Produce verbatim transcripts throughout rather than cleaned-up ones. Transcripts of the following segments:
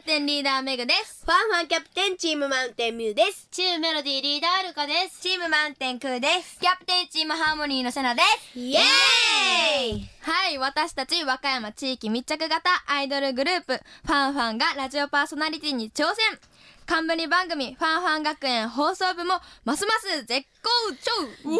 テンリーダーメグです。 ファンファンキャプテンチームマウンテンミュウです。 チームメロディーリーダールカです。 チームマウンテンクーです。 キャプテンチームハーモニーのセナです。 イエーイ。 はい、私たち和歌山地域密着型アイドルグループファンファンがラジオパーソナリティに挑戦。冠番組ファンファン学園放送部もますます絶好調。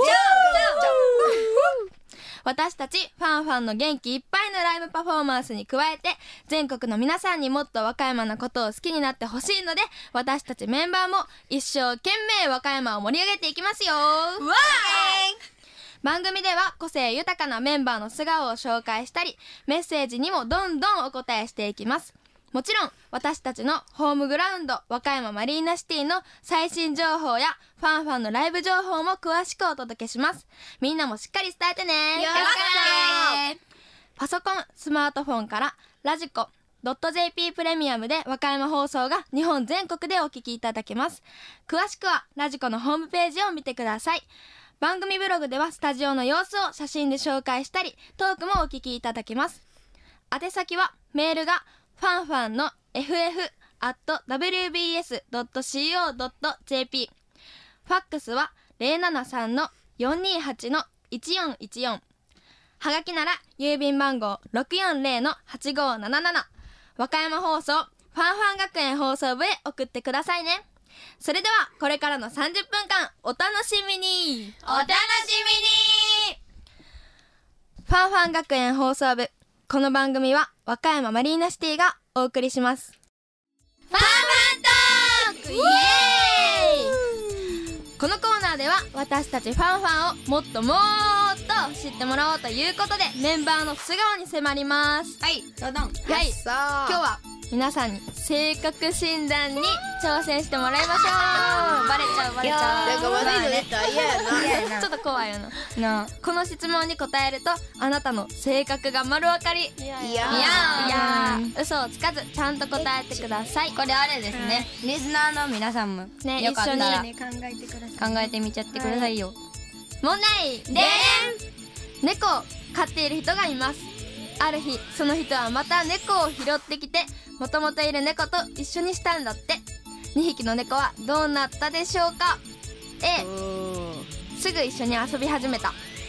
私たちファンファンの元気いっぱいのライブパフォーマンスに加えて、全国の皆さんにもっと和歌山のことを好きになってほしいので、私たちメンバーも一生懸命和歌山を盛り上げていきますよ。わーい。番組では個性豊かなメンバーの素顔を紹介したり、メッセージにもどんどんお答えしていきます。もちろん私たちのホームグラウンド和歌山マリーナシティの最新情報やファンファンのライブ情報も詳しくお届けします。みんなもしっかり伝えてね。 よろしく。 パソコン、スマートフォンからラジコ .jp プレミアムで和歌山放送が日本全国でお聞きいただけます。詳しくはラジコのホームページを見てください。番組ブログではスタジオの様子を写真で紹介したり、トークもお聞きいただけます。宛先はメールがファンファンの エフエフ アット ダブリュービーエス ドット シーオー ドット ジェーピー、 ファックスは ゼロななさん の よんにーはち の いちよんいちよん、はがきなら郵便番号 ろくよんゼロ の はちごなななな、和歌山放送ファンファン学園放送部へ送ってくださいね。それではこれからのさんじゅっぷんかんお楽しみに。 お楽しみに。 ファンファン学園放送部、この番組は和歌山マリーナシティがお送りします。 ファンファントークイエーイ。 このコーナーでは私たちファンファンをもっともっと知ってもらおうということで、メンバーの素顔に迫ります。 はい、どうぞ。 はい、今日は皆さんに性格診断に挑戦してもらいましょう。バレちゃうバレちゃう。 なんか悪いの出たら嫌やな。 ちょっと怖いよな。なこの質問に答えるとあなたの性格が丸分かり。いやいやいや、嘘をつかずちゃんと答えてください。 これあれですね、リスナーの皆さんもね、 よかったら一緒に考えてください。考えてみちゃってくださいよ。 問題でーん。猫を飼っている人がいます。ある日その人はまた猫を拾ってきて、もともといる猫と一緒にしたんだって。にひきの猫はどうなったでしょうか。 A、 すぐ一緒に遊び始めた。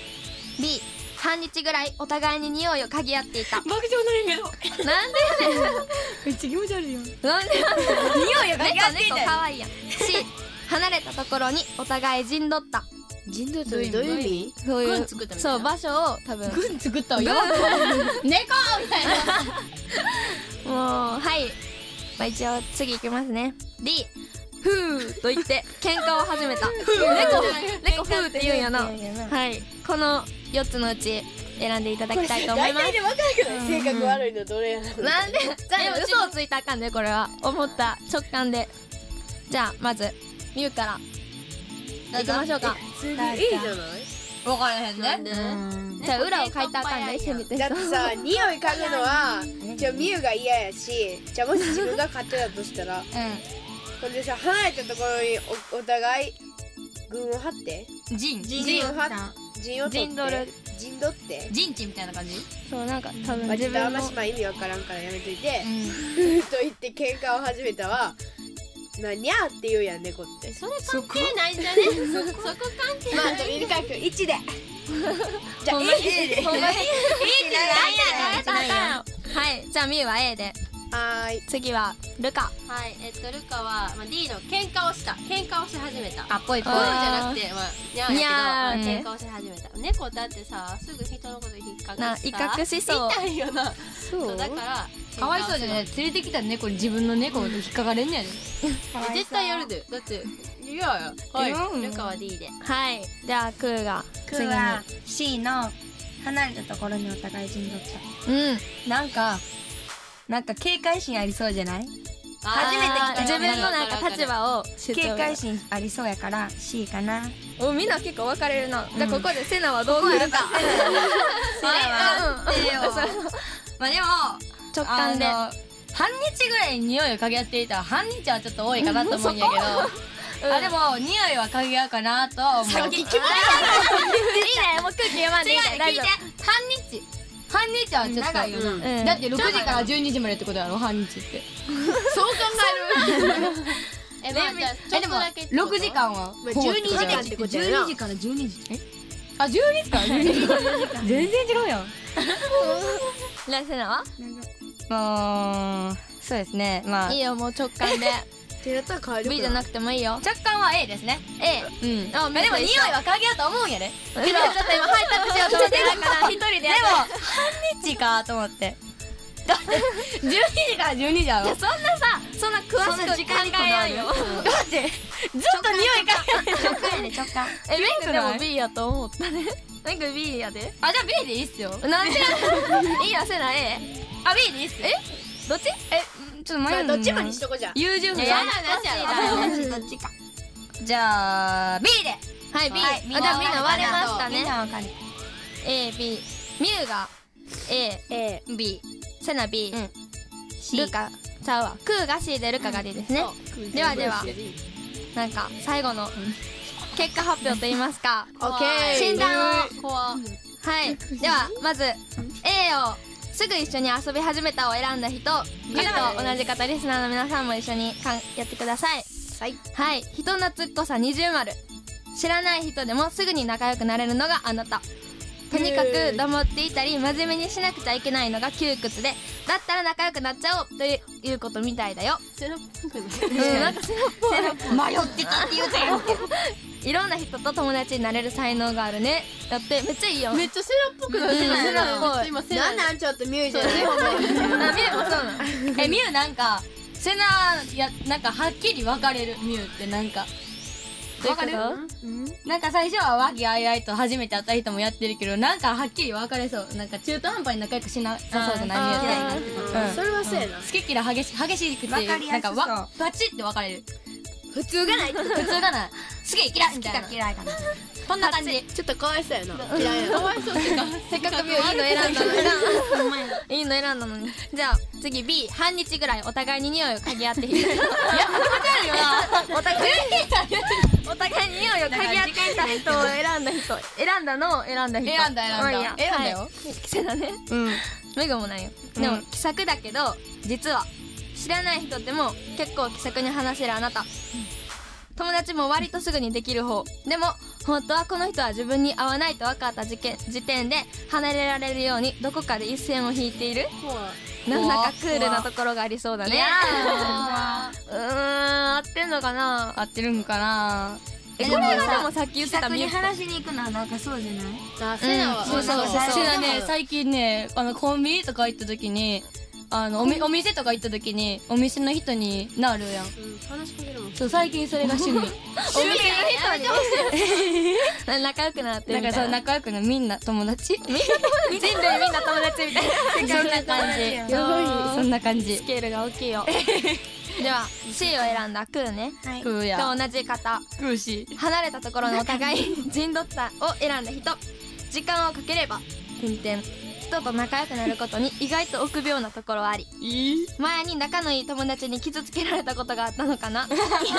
B、 半日ぐらいお互いに匂いを嗅ぎ合っていた。 爆笑なるけどなんでやねんめっちゃ気持ち悪いよ。 なんでやねん匂いを嗅ぎ合っていた。 猫猫かわいいやん。 C、 離れたところにお互い陣取った。 人道ってどういう意味？ そういう軍作ったみたいな。 そう場所を多分軍作ったわよ。猫みたいな。 もうはい、まあ、一応次いきますね。 D、 ふーと言って喧嘩を始めた。猫猫ふーって言うんやな。はい、このよっつのうち選んでいただきたいと思います。 大体で分かるけどね、性格悪いのどれやな。 なんででも嘘をついたらあかんで、これは思った直感で。じゃあまずみゆからいきましょうか。 いいじゃない？ 分からへんね。 じゃあ裏を書いたらあかんね、せめて。 だってさ、匂い嗅ぐのはじゃあミユが嫌やし、じゃあもし自分が飼ってたとしたら、ほんでさ、離れたところに お, お互い軍を張ってジン陣を張って陣を取って陣取る陣取ってジンチみたいな感じ。 そうなんか多分まあ、ちょ自分のっとあんましま意味わからんからやめといて、ふーと言って喧嘩を始めたはまあ、にゃーって言うやん、猫って。 それ関係ないんじゃね。そこ関係ない。 まあ、じゃあミルカ君いちでじゃあ A で。 ほんまに A ってなんや。はい、じゃあみゆは A で。 はーい。 次はルカ。 はい、えっとルカは、まあ、D の喧嘩をした喧嘩をし始めた。あ、ぽいぽいあーじゃなくて、まあ、にゃーにゃやーけど、まあ喧嘩をし始めた。猫だってさ、すぐ人のこと引っかくな、 し威嚇しそう。 痛いよな。そうだからかわいそうじゃない。連れてきた猫に自分の猫に引っかかれんねやで。絶対やるで。だっていやや。はい、ルカは D で。 はい、じゃあクーがクーは C の離れたところにお互い陣取った。 うん、 なんかなんか警戒心ありそうじゃない？ 初めて来た自分のなんか立場を主張。 警戒心ありそうやから C かな。 お、みんな結構分かれるな。じゃあここでセナはどう来るか。 まあでも直感で半日ぐらい匂いを嗅ぎ合っていたら半日はちょっと多いかなと思うんやけど、あでも匂いは嗅ぎ合うかなとは思う。 いいね、もう空気読まんでいいね。 違う、聞いて。半日半半日はちょっと長いよなうんだってろくじからじゅうにじまでってことやろ半日ってそう考えるえまあじゃあちょっとだけろくじかんはまあじゅうにじかんってことやなじゅうにじからじゅうにじえあじゅうにじかん全然違うやんラセナはまあそうですねまあいいよもう直感でってやったら変わる B じゃなくてもいいよ直感は A ですね A うんあでも匂いは鍵やと思うんやででもちょっと今配達しようと思ってだから一人ででも半日かと思ってだってじゅうにじからじゅうにじやろいやそんなさそんな詳しく考えやんよだってずっと匂い嗅いで直感やね直感えメイクでも B やと思ったねメイク B やであじゃあ B でいいっすよなんでいいやせな A あ B でいいっすえどっちえちょっと迷うまあどっちもにしとこうじゃん優柔不いや断やだどっちかじゃあ B ではい B はいあじゃあみんな割れましたみんねなわかる A B ミュウが A A B セナ B うんルカちゃうわクーが C でルカが D ですねではではなんか最後の結果発表と言いますかオッケー診断を怖はいではまず A をすぐ一緒に遊び始めたを選んだ人ミュウと同じ方リスナーの皆さんも一緒にかんやってくださいはいはい人懐っこさ二重丸知らない人でもすぐに仲良くなれるのがあなたとにかく黙っていたり真面目にしなくちゃいけないのが窮屈でだったら仲良くなっちゃおうということみたいだよセロっぽくないうんなんかセロっぽい迷ってたって言うてんいろんな人と友達になれる才能があるねだってめっちゃいいよめっちゃセロっぽくないうんセロっぽいセロっぽい今セロなんなんちょっとミュージアムあミュウもそうなのえミュウなんかセナやなんかはっきり分かれるミュウってなんかどういうことなんか最初は和気あいあいと初めて会った人もやってるけどなんかはっきり分かれそうなんか中途半端に仲良くしなさそうじゃないミュウってうんそれはそうやな好き嫌い激し激しくて分かりやすそうなんかわバチって分かれる普通がないって普通がない好き嫌いみたいな嫌いかなこんな感じちょっとかわいそうやな嫌いやなかわいそうっていうかせっかくミュウいいの選んだのにいいの選んだのにじゃあ次 B 半日ぐらいお互いに匂いを嗅ぎ合っているいや分かるよなお互いお互いに匂いを嗅ぎ合っていた人を選んだ人選んだのを選んだ人選んだ選んだまあいいや選んだよはい癖だねうんメグもないようんでも気さくだけど実は知らない人でも結構気さくに話せるあなた友達も割とすぐにできる方でも本当はこの人は自分に合わないと分かった時点時点で離れられるようにどこかで一線を引いているなんだかクールなところがありそうだねいやうーん合ってんのかな合ってるんかなえこれがでもさっき言ってた気さくにミュウ話しに行くのはなんかそうじゃないあセナはそうそうそうセナね最近ねあのコンビニとか行った時にあのおみお店とか行った時にお店の人になるやん話しかけるもんそう最近それが趣味お店の人に仲良くなってなんかそうみたいな仲良くなみんな友達みんな人類みんな友達みたいなそんな感じやばいそんな感じスケールが大きいよでは C を選んだクーねはいクーやと同じ方クーシー離れたところのお互い陣取ったを選んだ人時間をかければ点々人と仲良くなることに意外と臆病なところあり前に仲のいい友達に傷つけられたことがあったのかな悲しい過去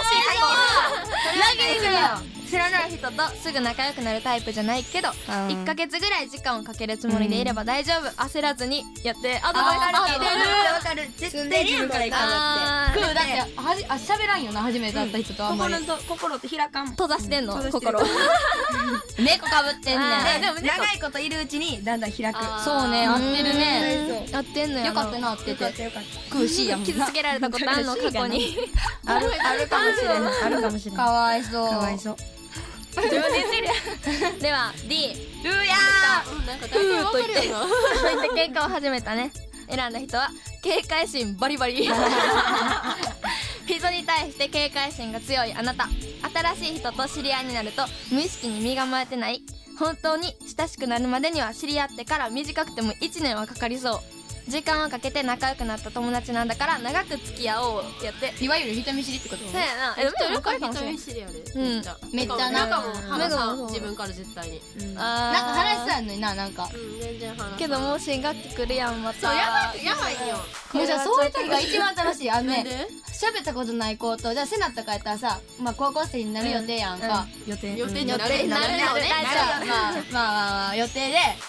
知らない人とすぐ仲良くなるタイプじゃないけどうんいっかげつぐらい時間をかけるつもりでいれば大丈夫焦らずにやってアドバイスあ聞いてるわかる絶住んで自分から行かなあクーだってはじあ喋らんよな初めて会った人とあんまり心と心と開かんもん閉ざしてんの閉ざしてる心猫かぶってんねんあーでも猫長いこといるうちにだんだん開くそうね合ってるねやってんのよよかったな合ってよかってたよかっクーシーやもんな傷つけられたことあんの過去にたあるあるかもしれないあるかもしれかないわいそうかわいそう自分で言ってるやんでは D ルーやなんか大体わかるよなそういった喧嘩を始めたね選んだ人は警戒心バリバリ人に対して警戒心が強いあなた新しい人と知り合いになると無意識に身構えてない本当に親しくなるまでには知り合ってから短くてもいちねんはかかりそう時間をかけて仲良くなった友達なんだから長く付き合おうってやっていわゆる人見知りってことそうやなえでも人よくあるかもしれない見知りやでうんめっちゃめっちゃな中も話さうん自分から絶対にあーなんか話しそうやんのにななんかうん全然話さけどもう新学期来るやんまたそうやばいやばいよもうじゃあそういう時が一番楽しいあのねなんで喋ったことない子とじゃあセナとかやったらさまあ高校生になる予定やんか予定予定になるなるなるなるよね大丈夫まあまあまあまあ予定で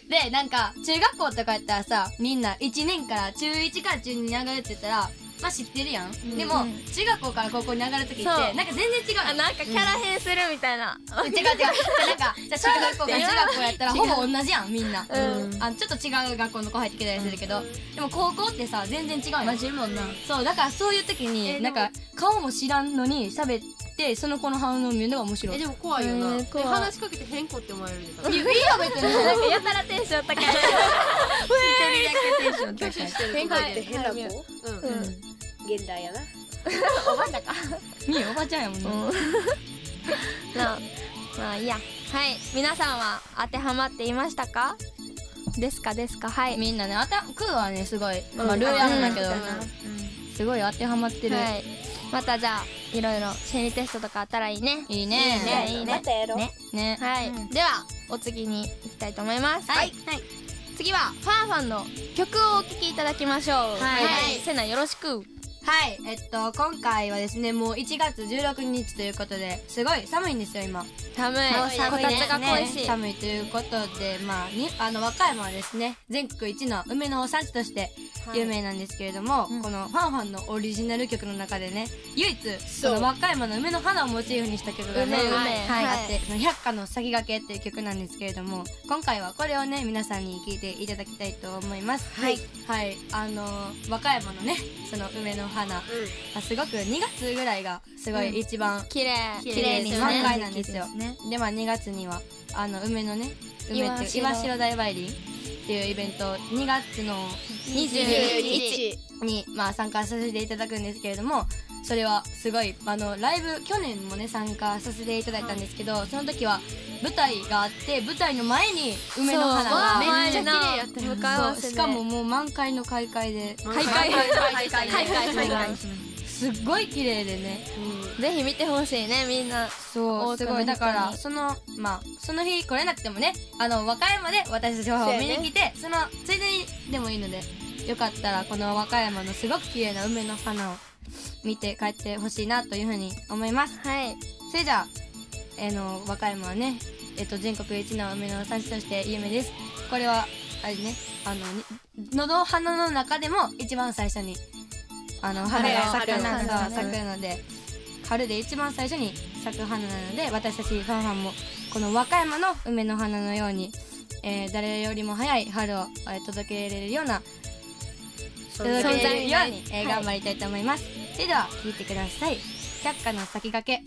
でなんか中学校とかやったらさみんないちねんから中いちから中にに上がるって言ったらまあ知ってるやん、うん、でも、うん、中学校から高校に上がる時ってなんか全然違う。 あ、なんかキャラ変するみたいな、 うん、違う違うじゃなんかじゃ小学校から中学校やったらほぼ同じやんみんな、うん、あちょっと違う学校の子入ってきたりするけど、うん、でも高校ってさ全然違うやん。 混じるもんな。 そうだからそういう時になんか顔も知らんのに喋ってその子の反応を見るのが面白い。 えでも怖いよな、えー、話しかけて変更って思われるで。 いいよ別になんかやたらテンション高い一人だけテンション高い。 変更って変な子。 うんうん現代やな。 おばちゃんか。 みゆおばちゃんやもんな。 なまあいいや。はい、皆さんは当てはまっていましたか？ですかですか。はい。 みんなね、あたクーはねすごい、まあルーやるんだけど、すごい当てはまってる。 はい。またじゃあいろいろ心理テストとかあったらいいね。 いいね。 いいね。 またやろう。 ね。ね。はい。ではお次に行きたいと思います。 はい。 はい。次はファンファンの曲をお聴きいただきましょう。 はい。 はい。せなよろしく。 はい、えっと今回はですねもういちがつじゅうろくにちということですごい寒いんですよ今。 寒い。 寒いこたつが恋しい。 寒いということでまあにあの和歌山はですね全国一の梅の産地として有名なんですけれども、はい、このファンファンのオリジナル曲の中でね唯一その和歌山の梅の花をモチーフにした曲がね、はいはい、あって「百花の咲きがけ」っていう曲なんですけれども今回はこれをね皆さんに聴いていただきたいと思います。 はい、 はい、あのー、和歌山のねその梅の花、うん、すごくにがつぐらいがすごい一番綺麗綺麗に満開なんですよ。でまあにがつにはあの梅のね梅っていう岩城大梅林っていうイベントにがつのにじゅうにちにまあ参加させていただくんですけれどもそれはすごいあのライブ去年もね参加させていただいたんですけどその時は舞台があって舞台の前に梅の花がめっちゃ綺麗やった向かい合わせでしかももう満開の開会で開会開会開会すっごい綺麗でね、 うん、ぜひ見てほしいねみんな。 そうすごいだからそのまあその日来れなくてもねあの和歌山で私たちを見に来てそのついでにでもいいのでよかったらこの和歌山のすごく綺麗な梅の花を見て帰ってほしいなというふうに思います。 はい。 それじゃあ、えー、の和歌山はね、えっと全国一の梅の産地として有名です。これはあれねあののど花の中でも一番最初にあの花が咲くの、ね、咲くので春で一番最初に咲く花なので私たちファンファンもこの和歌山の梅の花のように、えー、誰よりも早い春を、えー、届けられるような届けられるように、えー、頑張りたいと思います。それでは聴いてください。百花の咲きがけ。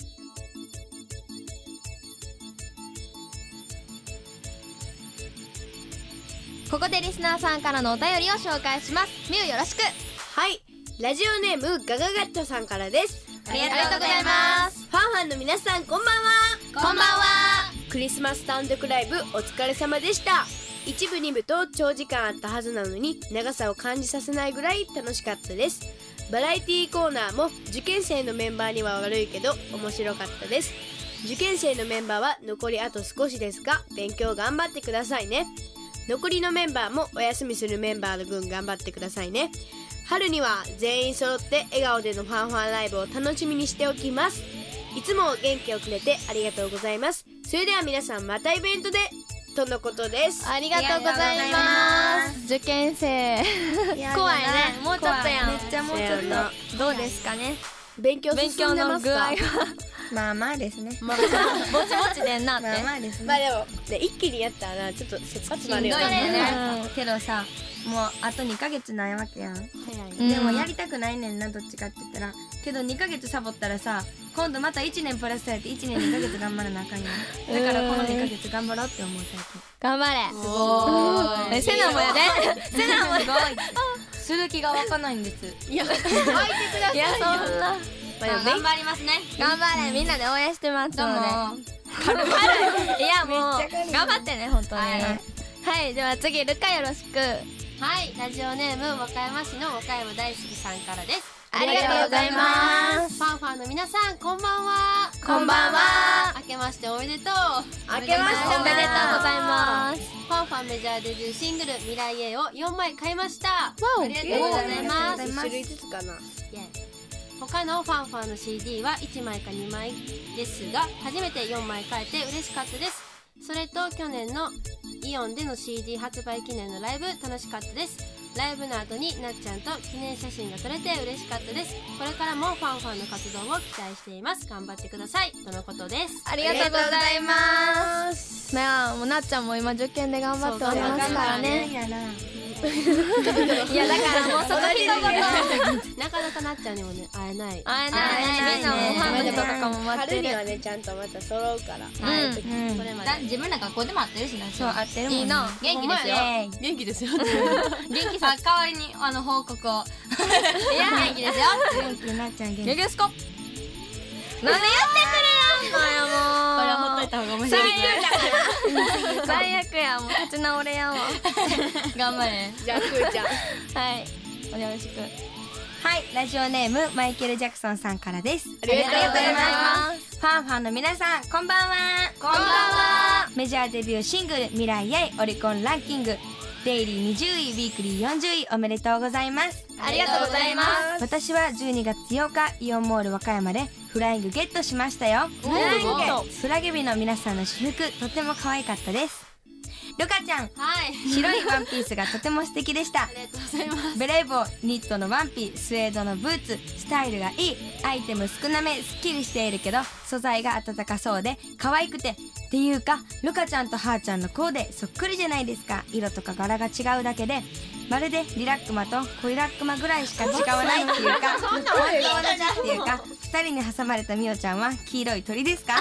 ここでリスナーさんからのお便りを紹介します。みゆよろしく。 はい、ラジオネームガガガットさんからです。 ありがとうございます。 ファンファンの皆さんこんばんは。 こんばんは。 クリスマス単独ライブお疲れ様でした。一部二部と長時間あったはずなのに長さを感じさせないぐらい楽しかったです。バラエティーコーナーも受験生のメンバーには悪いけど面白かったです。受験生のメンバーは残りあと少しですが勉強頑張ってくださいね。残りのメンバーもお休みするメンバーの分頑張ってくださいね。春には全員揃って笑顔でのファンファンライブを楽しみにしておきます。いつも元気をくれてありがとうございます。それでは皆さんまたイベントでとのことです。 ありがとうございます。受験生怖いね。もうちょっとやん。 めっちゃもうちょっとどうですかね。 勉強進んでますか。 まあまあですね。 まあぼちぼちでんなって。 まあまあですね。 まあでもね一気にやったらちょっと切羽詰まるよね。けどさもうあとにかげつないわけやん。でもやりたくないねんなどっちかって言ったら。けどにかげつサボったらさ今度またいちねんプラスされていちねんにかげつ頑張らなあかんやん。だからこのにかげつ頑張ろうって思う最近。 頑張れ。 すごい。セナもやで。セナもすごい。する気が湧かないんです。 いや、湧いてくださいよ。 いやそんな。 頑張りますね。 頑張れみんなで応援してますので。 軽い。 いやもう頑張ってね本当に。はいでは次ルカよろしく。 はい、ラジオネーム和歌山市の和歌山大好きさんからです。 ありがとうございます。 ファンファンの皆さんこんばんは。 こんばんは。 明けましておめでとう。 明けましておめでとうございます。 ファンファンメジャーデビューシングル未来へをよんまい買いました。ありがとうございます。 いち種類ずつかな。 他のファンファンの シーディー はいちまいかにまいですが初めてよんまい買えて嬉しかったです。それと去年のイオンでの シーディー 発売記念のライブ楽しかったです。ライブの後になっちゃんと記念写真が撮れて嬉しかったです。これからもファンファンの活動を期待しています。頑張ってくださいとのことです。 ありがとうございますねえ、もうなっちゃんも今受験で頑張っておりますからね。 いやな。 いやだからもうその一言なかなかなっちゃんにもね会えない会えないみんなもファンの人とかも待ってる。 春にはねちゃんとまた揃うから、 はい、 それまでだ自分ら学校でも会ってるしな。 そう合ってるもんね。 いいな。 元気ですよ。 元気ですよ元気さ代わりにあの報告を。いや元気ですよ。 元気なっちゃん元気。 元気ですか。なんでやってくれやんのよもう。 これはほっといた方が面最白い。 悪最悪や、もう立ち直れやんわ。 頑張れ。 じゃあくーちゃんはいおよろしく。 はい、ラジオネームマイケル・ジャクソンさんからです。 ありがとうございます。ファンファンの皆さん、こんばんは。 こんばんは。 メジャーデビューシングル未来へオリコンランキングデイリーにじゅうい、ウィークリーよんじゅういおめでとうございます。 ありがとうございます。 私はじゅうにがつようかイオンモール和歌山でフライングゲットしましたよ。 フライングゲット。 フラゲビの皆さんの私服とても可愛かったです。ルカちゃん、 はい白いワンピースがとても素敵でした。 ありがとうございます。 ベレー帽、ニットのワンピ、スウェードのブーツ、スタイルがいい。アイテム少なめ、すっきりしているけど素材が暖かそうで可愛くて、っていうかルカちゃんとハーちゃんのコーデそっくりじゃないですか。色とか柄が違うだけでまるでリラックマとコリラックマぐらいしか違わないっていうか本当同じっていうか、二人に挟まれたミオちゃんは黄色い鳥ですか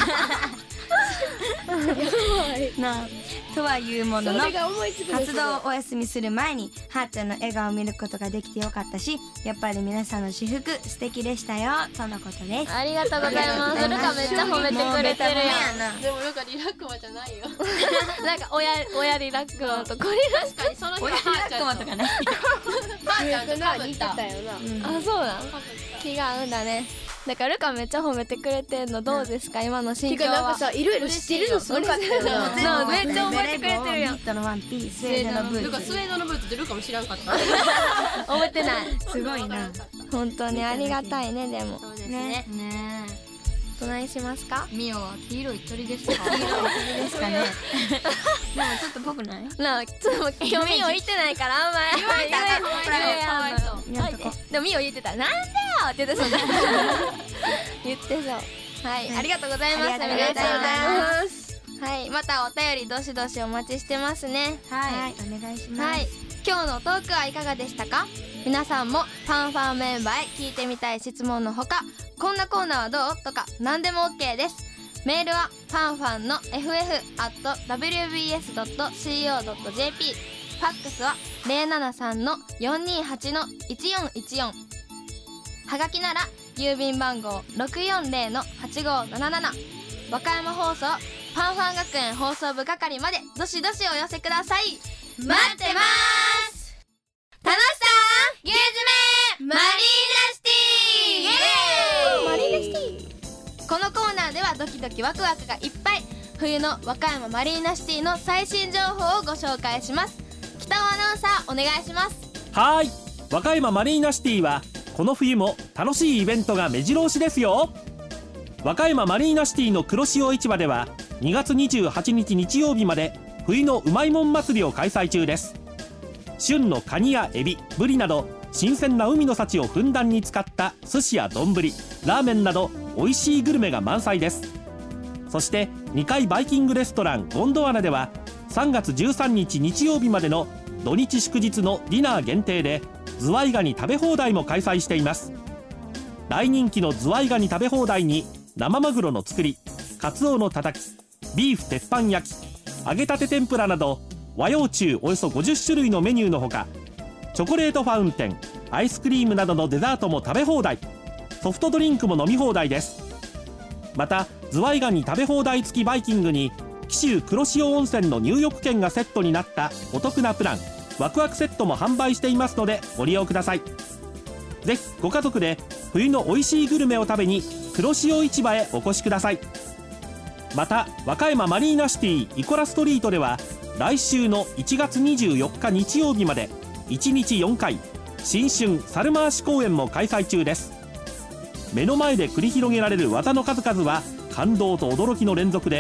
なあとはいうものの、活動をお休みする前にはーちゃんの笑顔を見ることができてよかったし、やっぱり皆さんの私服素敵でしたよとのことです。 ありがとうございます。ルカめっちゃ褒めてくれてるやん。 でもなんかリラックマじゃないよ。 なんか親親リラックマとこれ確かにその日は親リラックマとかね。 ハーちゃんとかぶ似ってた。 たよな。 あ、そうなん気が合うんだね。だからルカめっちゃ褒めてくれてんのどうですか、今の心境は。 てかなんかさ、いろいろ知ってるのすごかったよな。 なあめっちゃ覚えてくれてるやん。 ニットのワンピース、スウェードのブルカーツ。 スウェードのブーツってルカも知らんかった。 覚えてない。 すごいな。 本当にありがたいね。でもそうですね。 ねどないしますか。 え。ミオは黄色い鳥ですか。 黄色い鳥ですかね。でもちょっとぽくない？ なあちょっと今日ミオ言ってないからあんまり言われたらかわいそう。 やんとこ。 でもミオ言ってたらなんでよって言ってそうだ言ってそう。はい、ありがとうございます。 ありがとうございますはい、またお便りどしどしお待ちしてますね。 はい、お願いします。 はい、今日のトークはいかがでしたか。皆さんもファンファンメンバーへ聞いてみたい質問のほか、こんなコーナーはどうとか何でも OK です。メールはファンファンの エフエフ アット ダブリュービーエス ドット シーオー ドット ジェーピー、 ファックスは ゼロななさん よんにはち いちよんいちよん、はがきなら郵便番号 ろくよんぜろ はちごーなななな、和歌山放送ファンファン学園放送部係までどしどしお寄せください。待ってまーす。楽しさゲーズメマリーナシティイエーイマリーナシティ。このコーナーではドキドキワクワクがいっぱい、冬の和歌山マリーナシティの最新情報をご紹介します。北尾アナウンサーお願いします。 はーい、和歌山マリーナシティはこの冬も楽しいイベントが目白押しですよ。和歌山マリーナシティの黒潮市場ではにがつにじゅうはちにち日曜日まで冬のうまいもん祭りを開催中です。旬のカニやエビ、ブリなど新鮮な海の幸をふんだんに使った寿司や丼、ラーメンなど美味しいグルメが満載です。そしてにかいバイキングレストランゴンドワナではさんがつじゅうさんにち日曜日までの土日祝日のディナー限定でズワイガニ食べ放題も開催しています。大人気のズワイガニ食べ放題に生マグロの作り、カツオのたたき、ビーフ鉄板焼き、揚げたて天ぷらなど和洋中およそごじゅっしゅるいのメニューのほか、チョコレートファウンテン、アイスクリームなどのデザートも食べ放題、ソフトドリンクも飲み放題です。またズワイガニ食べ放題付きバイキングに紀州黒潮温泉の入浴券がセットになったお得なプランワクワクセットも販売していますのでご利用ください。ぜひご家族で冬の美味しいグルメを食べに黒潮市場へお越しください。また和歌山マリーナシティイコラストリートでは来週のいちがつにじゅうよっか日曜日までいちにちよんかい新春猿回し公演も開催中です。目の前で繰り広げられる技の数々は感動と驚きの連続で、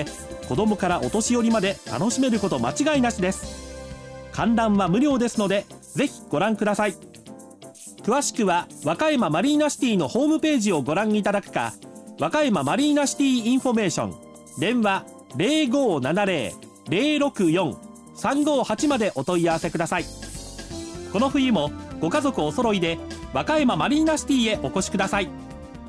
子供からお年寄りまで楽しめること間違いなしです。観覧は無料ですのでぜひご覧ください。詳しくは和歌山マリーナシティのホームページをご覧いただくか、和歌山マリーナシティインフォメーション電話 ゼロごーななゼロ ゼロろくよん さんごーはち までお問い合わせください。この冬もご家族お揃いで和歌山マリーナシティへお越しください。 ファン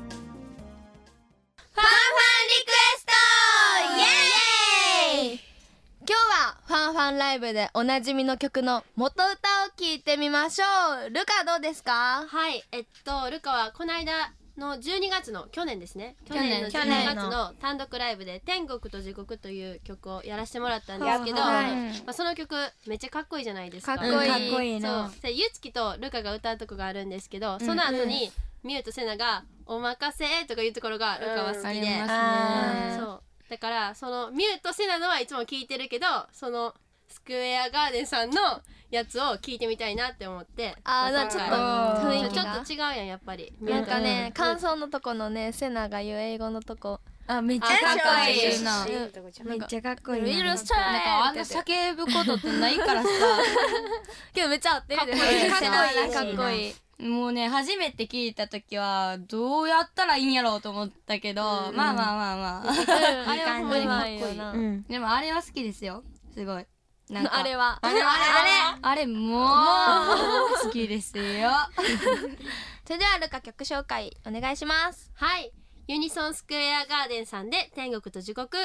ファンリクエストイエーイ。今日はファンファンライブでおなじみの曲の元歌を聞いてみましょう。ルカどうですか？ はい、えっとルカはこの間のじゅうにがつの去年ですね去年のじゅうにがつの単独ライブで天国と地獄という曲をやらせてもらったんですけど、 はいまあ、その曲めっちゃかっこいいじゃないですか。 かっこいい、 かっこいいな。 そうでゆつきとルカが歌うとこがあるんですけど、その後にミュウとセナがお任せとかいうところがルカは好きで、 ありますね。 そうだからそのミュウとセナのはいつも聞いてるけど、そのスクエアガーデンさんのやつを聞いてみたいなって思って。 あー、なんかちょっと雰囲気ちょがっと違うやんやっぱり。 なんかね、 うん感想のとこのね、セナが言う英語のとこ、 あ、めっちゃあかっこいいな。 うんめっちゃかっこいいな。 ウィルストなんかあんな叫ぶことってないからさけどめっちゃ合ってるでかっこいいかっこいいかっこかっこいいいい。 もうね初めて聞いた時はどうやったらいいんやろうと思ったけど、まあまあまあまああれはほんまにかっこいい。 うん。 でもあれは好きですよ、すごい。なんかあれはあれあれあれあれもう好きですよ。 それではルカ曲紹介お願いします。 はい、ユニソンスクエアガーデンさんで天国と地獄。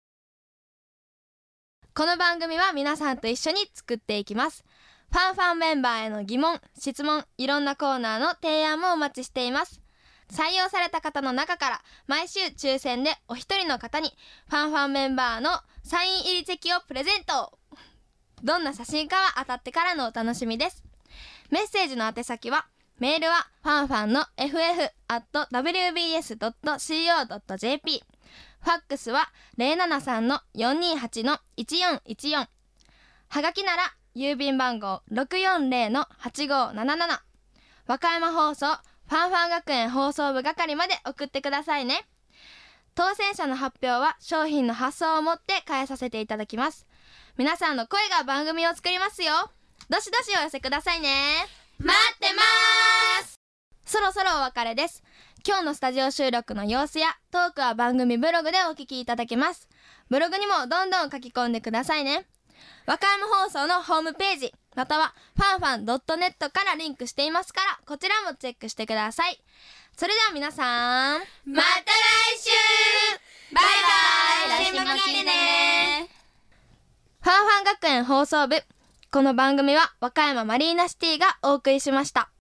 この番組は皆さんと一緒に作っていきます。ファンファンメンバーへの疑問、質問、いろんなコーナーの提案もお待ちしています。採用された方の中から毎週抽選でお一人の方にファンファンメンバーのサイン入りチェキをプレゼント。どんな写真かは当たってからのお楽しみです。メッセージの宛先は、メールはファンファンの エフエフ アット ダブリュービーエス ドット シーオー ドット ジェーピー、 ファックスは ゼロななさん の よんにーはち の いちよんいちよん、はがきなら郵便番号 ろくよんゼロ の はちごーなななな、和歌山放送ファンファン学園放送部係まで送ってくださいね。当選者の発表は商品の発送をもって返させていただきます。皆さんの声が番組を作りますよ。どしどしお寄せくださいね。待ってまーす。そろそろお別れです。今日のスタジオ収録の様子やトークは番組ブログでお聞きいただけます。ブログにもどんどん書き込んでくださいね。和歌山放送のホームページまたはファンファン ドットネット からリンクしていますから、こちらもチェックしてください。それでは皆さん、また来週。バイバイ。来週も来てね。ファンファン学園放送部、この番組は和歌山マリーナシティがお送りしました。